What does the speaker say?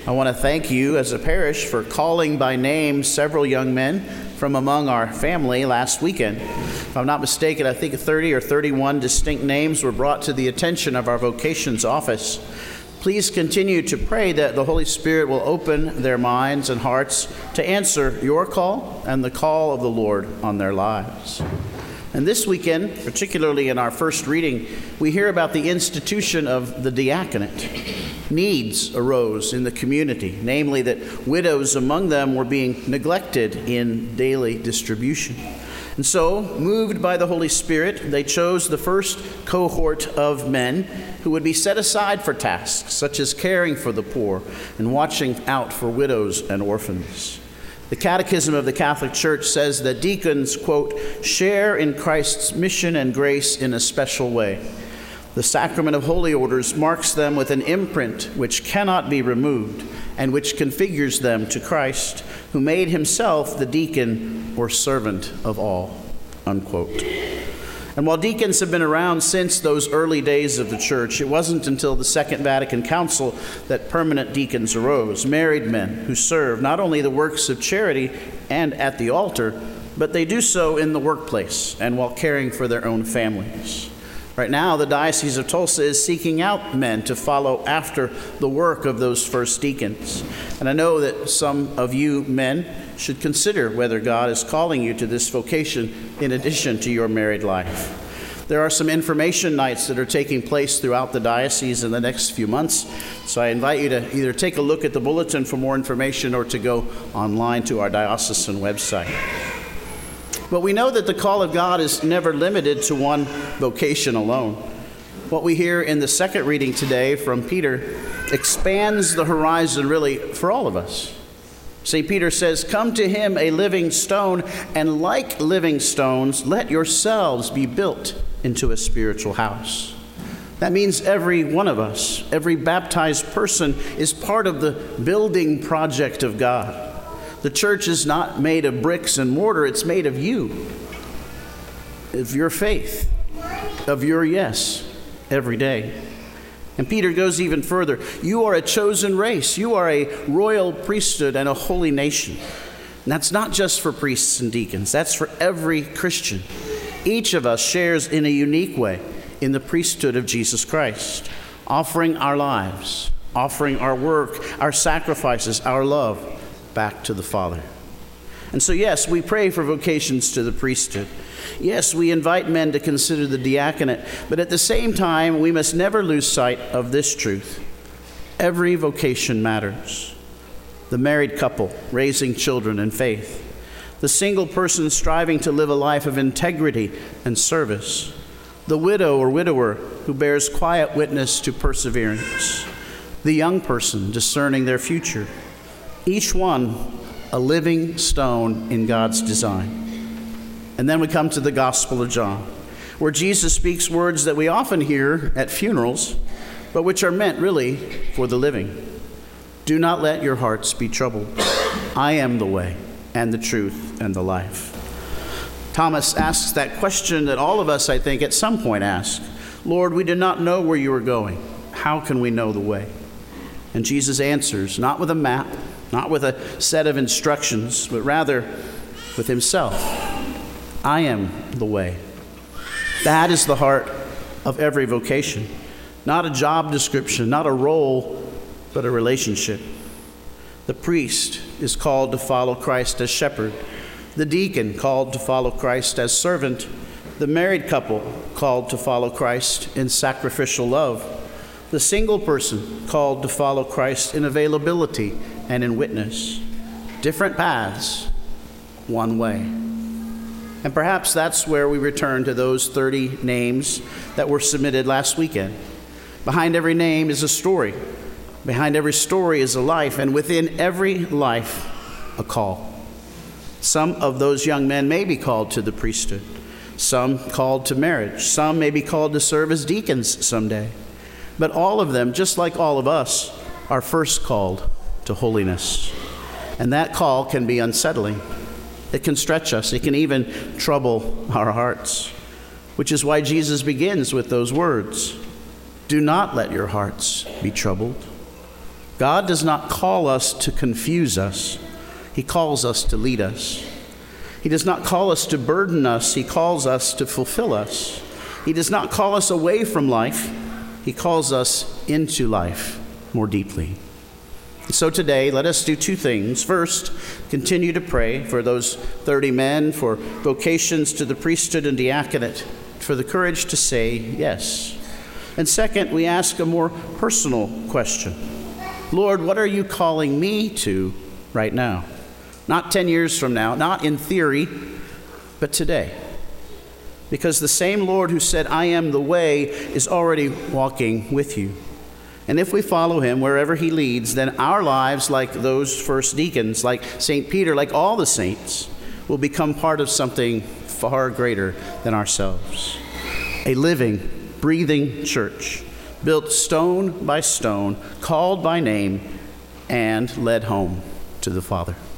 I want to thank you as a parish for calling by name several young men from among our family last weekend. If I'm not mistaken, I think 30 or 31 distinct names were brought to the attention of our vocations office. Please continue to pray that the Holy Spirit will open their minds and hearts to answer your call and the call of the Lord on their lives. And this weekend, particularly in our first reading, we hear about the institution of the diaconate. Needs arose in the community, namely that widows among them were being neglected in daily distribution. And so, moved by the Holy Spirit, they chose the first cohort of men who would be set aside for tasks such as caring for the poor and watching out for widows and orphans. The Catechism of the Catholic Church says that deacons, quote, share in Christ's mission and grace in a special way. The sacrament of holy orders marks them with an imprint which cannot be removed and which configures them to Christ, who made himself the deacon or servant of all, unquote. And while deacons have been around since those early days of the church, it wasn't until the Second Vatican Council that permanent deacons arose, married men who serve not only the works of charity and at the altar, but they do so in the workplace and while caring for their own families. Right now, the Diocese of Tulsa is seeking out men to follow after the work of those first deacons. And I know that some of you men should consider whether God is calling you to this vocation in addition to your married life. There are some information nights that are taking place throughout the diocese in the next few months. So I invite you to either take a look at the bulletin for more information or to go online to our diocesan website. But we know that the call of God is never limited to one vocation alone. What we hear in the second reading today from Peter expands the horizon really for all of us. St. Peter says, "Come to him, a living stone, and like living stones, let yourselves be built into a spiritual house." That means every one of us, every baptized person, is part of the building project of God. The church is not made of bricks and mortar, it's made of you, of your faith, of your yes, every day. And Peter goes even further. You are a chosen race. You are a royal priesthood and a holy nation. And that's not just for priests and deacons. That's for every Christian. Each of us shares in a unique way in the priesthood of Jesus Christ, offering our lives, offering our work, our sacrifices, our love back to the Father. And so, yes, we pray for vocations to the priesthood. Yes, we invite men to consider the diaconate, but at the same time, we must never lose sight of this truth. Every vocation matters. The married couple raising children in faith, the single person striving to live a life of integrity and service, the widow or widower who bears quiet witness to perseverance, the young person discerning their future, each one a living stone in God's design. And then we come to the Gospel of John, where Jesus speaks words that we often hear at funerals, but which are meant really for the living. Do not let your hearts be troubled. I am the way and the truth and the life. Thomas asks that question that all of us, I think, at some point ask. Lord, we did not know where you were going. How can we know the way? And Jesus answers, not with a map, not with a set of instructions, but rather with himself. I am the way. That is the heart of every vocation. Not a job description, not a role, but a relationship. The priest is called to follow Christ as shepherd. The deacon called to follow Christ as servant. The married couple called to follow Christ in sacrificial love. The single person called to follow Christ in availability and in witness. Different paths, one way. And perhaps that's where we return to those 30 names that were submitted last weekend. Behind every name is a story. Behind every story is a life, and within every life, a call. Some of those young men may be called to the priesthood, some called to marriage, some may be called to serve as deacons someday. But all of them, just like all of us, are first called to holiness. And that call can be unsettling. It can stretch us. It can even trouble our hearts, which is why Jesus begins with those words. Do not let your hearts be troubled. God does not call us to confuse us. He calls us to lead us. He does not call us to burden us. He calls us to fulfill us. He does not call us away from life. He calls us into life more deeply. So today, let us do two things. First, continue to pray for those 30 men, for vocations to the priesthood and diaconate, for the courage to say yes. And second, we ask a more personal question. Lord, what are you calling me to right now? Not 10 years from now, not in theory, but today. Because the same Lord who said, I am the way, is already walking with you. And if we follow him wherever he leads, then our lives, like those first deacons, like St. Peter, like all the saints, will become part of something far greater than ourselves. A living, breathing church, built stone by stone, called by name, and led home to the Father.